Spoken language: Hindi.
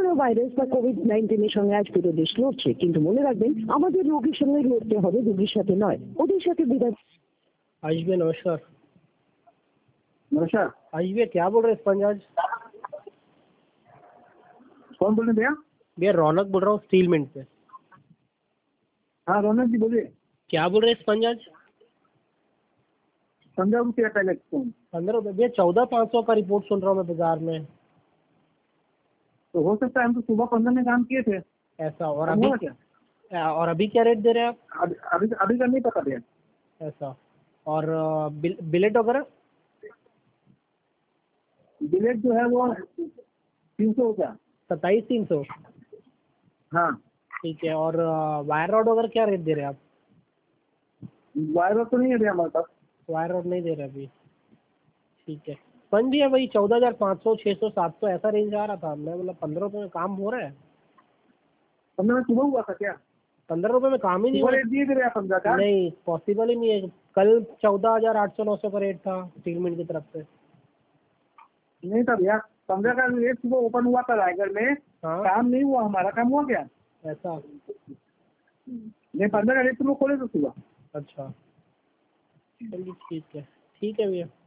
করোনা ভাইরাস বা কোভিড-19 সঙ্গে আজ পুরো দেশ লড়ছে, কিন্তু মনে রাখবেন আমাদের রোগীর সঙ্গে লড়তে হবে, রোগীর সাথে নয়। ওদের साथ विदा। आयुष भैया नमस्कार। नमस्कार। आयुष भैया क्या बोल रहे हैं स्पंज आज? कौन बोल रहे हैं भैया? भैया रौनक बोल रहा हूँ स्टील मिंट से। हाँ रौनक जी बोलिए। क्या बोल रहे हैं स्पंज आज? 15 रुपया पहले 15 रुपये भैया, 14,500 का रिपोर्ट सुन रहा हूँ मैं बाजार में। तो हो सकता है, हम तो सुबह 15 में काम किए थे। ऐसा? और हुआ अभी क्या? और अभी क्या रेट दे रहे हैं आप? अभी का नहीं पता भैया। ऐसा? और बिलेट वगैरह? बिलेट जो है वो 300 का। 27,300? हाँ ठीक है। और वायर रॉड वगैरह क्या रेट दे रहे हैं आप? वायर तो नहीं है भैया हमारे पास। वायर रॉड नहीं दे रहे अभी? ठीक है। स्पंज भी है वही 14,500, 600, 700 ऐसा रेंज आ रहा था। मैं बोला 15 रुपये में काम हो रहा है? 15 में सुबह हुआ था क्या? 15 रुपये में काम ही नहीं सुबह हुआ। रेट दिए थे भैया 15 का। नहीं पॉसिबल ही नहीं है। कल 14,800, 900 का रेट था स्टील मिल की तरफ से। नहीं था भैया, 15 का रेट सुबह ओपन हुआ था रायगढ़ में। हाँ काम नहीं हुआ, हमारा काम हुआ क्या? ऐसा? नहीं 15 का रेट सुबह खोले तो सुबह। अच्छा चलिए ठीक है भैया।